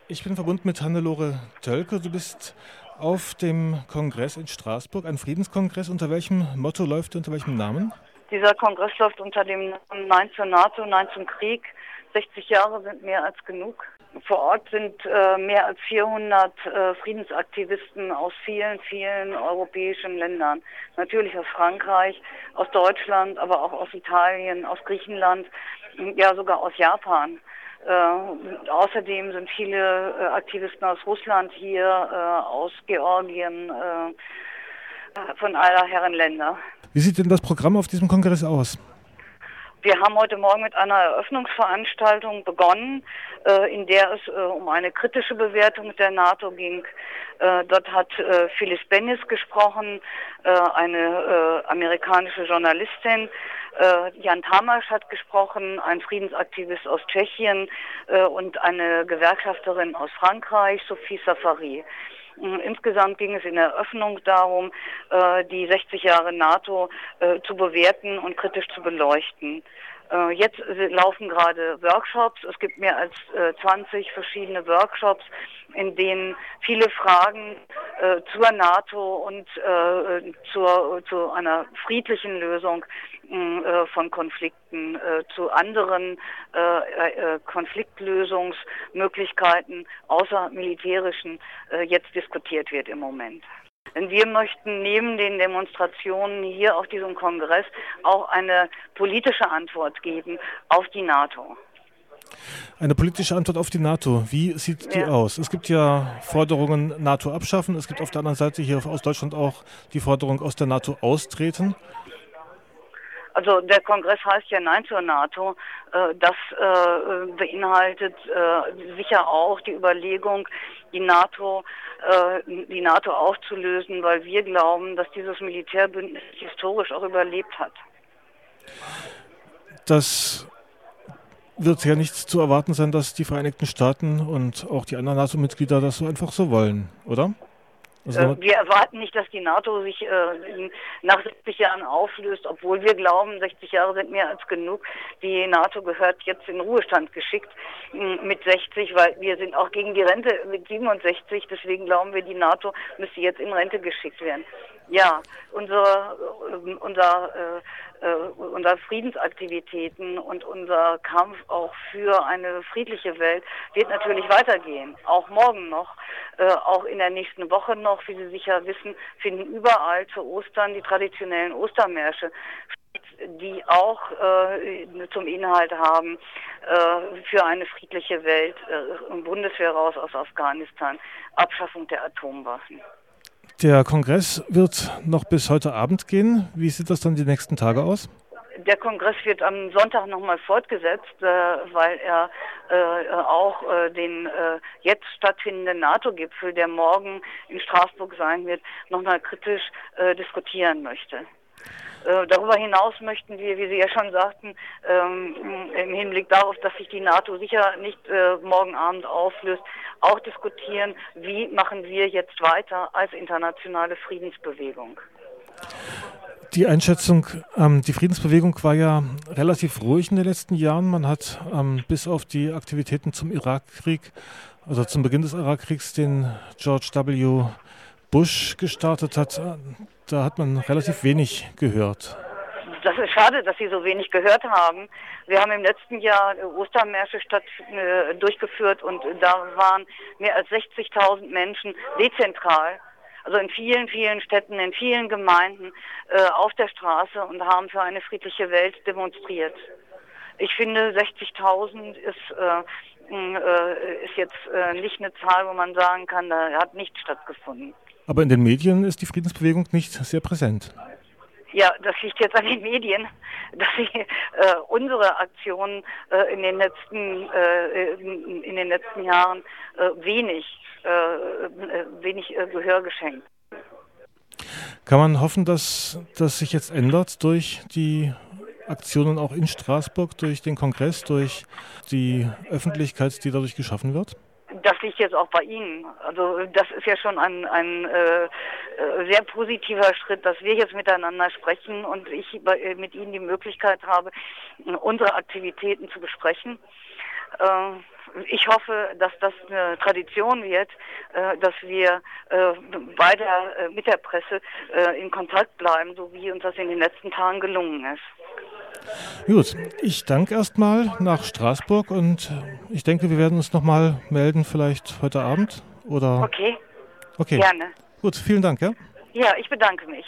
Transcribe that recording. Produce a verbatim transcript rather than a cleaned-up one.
Ich bin verbunden mit Hannelore Tölke. Du bist auf dem Kongress in Straßburg, ein Friedenskongress. Unter welchem Motto läuft er, unter welchem Namen? Dieser Kongress läuft unter dem Namen Nein zur NATO, Nein zum Krieg. sechzig Jahre sind mehr als genug. Vor Ort sind äh, mehr als vierhundert äh, Friedensaktivisten aus vielen, vielen europäischen Ländern. Natürlich aus Frankreich, aus Deutschland, aber auch aus Italien, aus Griechenland, ja sogar aus Japan. Äh, außerdem sind viele äh, Aktivisten aus Russland hier, äh, aus Georgien, äh, von aller Herren Länder. Wie sieht denn das Programm auf diesem Kongress aus? Wir haben heute Morgen mit einer Eröffnungsveranstaltung begonnen, äh, in der es äh, um eine kritische Bewertung der NATO ging. Äh, dort hat äh, Phyllis Bennis gesprochen, äh, eine äh, amerikanische Journalistin. Äh, Jan Tamasch hat gesprochen, ein Friedensaktivist aus Tschechien äh, und eine Gewerkschafterin aus Frankreich, Sophie Safari. Insgesamt ging es in der Eröffnung darum, die sechzig Jahre NATO zu bewerten und kritisch zu beleuchten. Jetzt laufen gerade Workshops. Es gibt mehr als zwanzig verschiedene Workshops, in denen viele Fragen zur NATO und zur, zu einer friedlichen Lösung von Konflikten, zu anderen Konfliktlösungsmöglichkeiten außer militärischen jetzt diskutiert wird im Moment. Denn wir möchten neben den Demonstrationen hier auf diesem Kongress auch eine politische Antwort geben auf die NATO. Eine politische Antwort auf die NATO. Wie sieht die ja. aus? Es gibt ja Forderungen, NATO abschaffen. Es gibt auf der anderen Seite hier aus Deutschland auch die Forderung, aus der NATO austreten. Also der Kongress heißt ja Nein zur NATO. Das äh, beinhaltet äh, sicher auch die Überlegung, die NATO, äh, die NATO aufzulösen, weil wir glauben, dass dieses Militärbündnis historisch auch überlebt hat. Das wird ja nicht zu erwarten sein, dass die Vereinigten Staaten und auch die anderen NATO-Mitglieder das so einfach so wollen, oder? Also wir erwarten nicht, dass die NATO sich äh, nach sechzig Jahren auflöst, obwohl wir glauben, sechzig Jahre sind mehr als genug. Die NATO gehört jetzt in Ruhestand geschickt äh, mit sechzig, weil wir sind auch gegen die Rente mit siebenundsechzig. Deswegen glauben wir, die NATO müsste jetzt in Rente geschickt werden. Ja, unser, äh, unser, äh, äh, unser Friedensaktivitäten und unser Kampf auch für eine friedliche Welt wird natürlich weitergehen. Auch morgen noch, äh, auch in der nächsten Woche noch. Wie Sie sicher wissen, finden überall zu Ostern die traditionellen Ostermärsche, die auch äh, zum Inhalt haben, äh, für eine friedliche Welt, äh, Bundeswehr raus aus Afghanistan, Abschaffung der Atomwaffen. Der Kongress wird noch bis heute Abend gehen. Wie sieht das dann die nächsten Tage aus? Der Kongress wird am Sonntag nochmal fortgesetzt, äh, weil er äh, auch äh, den äh, jetzt stattfindenden NATO-Gipfel, der morgen in Straßburg sein wird, nochmal kritisch äh, diskutieren möchte. Äh, darüber hinaus möchten wir, wie Sie ja schon sagten, ähm, im Hinblick darauf, dass sich die NATO sicher nicht äh, morgen Abend auflöst, auch diskutieren, wie machen wir jetzt weiter als internationale Friedensbewegung. Die Einschätzung, ähm, die Friedensbewegung war ja relativ ruhig in den letzten Jahren. Man hat ähm, bis auf die Aktivitäten zum Irakkrieg, also zum Beginn des Irakkriegs, den George W. Bush gestartet hat, da hat man relativ wenig gehört. Das ist schade, dass Sie so wenig gehört haben. Wir haben im letzten Jahr Ostermärsche statt, äh, durchgeführt und da waren mehr als sechzigtausend Menschen dezentral, also in vielen, vielen Städten, in vielen Gemeinden äh, auf der Straße und haben für eine friedliche Welt demonstriert. Ich finde, sechzigtausend ist, äh, äh, ist jetzt äh, nicht eine Zahl, wo man sagen kann, da hat nichts stattgefunden. Aber in den Medien ist die Friedensbewegung nicht sehr präsent. Ja, das liegt jetzt an den Medien, dass sie äh, unsere Aktionen äh, in den letzten äh, in, in den letzten Jahren äh, wenig äh, wenig äh, Gehör geschenkt. Kann man hoffen, dass das sich jetzt ändert durch die Aktionen auch in Straßburg, durch den Kongress, durch die Öffentlichkeit, die dadurch geschaffen wird? Das liegt jetzt auch bei Ihnen. Also das ist ja schon ein, ein äh, sehr positiver Schritt, dass wir jetzt miteinander sprechen und ich bei, mit Ihnen die Möglichkeit habe, unsere Aktivitäten zu besprechen. Äh, ich hoffe, dass das eine Tradition wird, äh, dass wir äh, weiter äh, mit der Presse äh, in Kontakt bleiben, so wie uns das in den letzten Tagen gelungen ist. Gut, ich danke erstmal nach Straßburg und ich denke, wir werden uns nochmal melden, vielleicht heute Abend oder... Okay, Okay, gerne. gut, vielen Dank, ja? Ja, ich bedanke mich.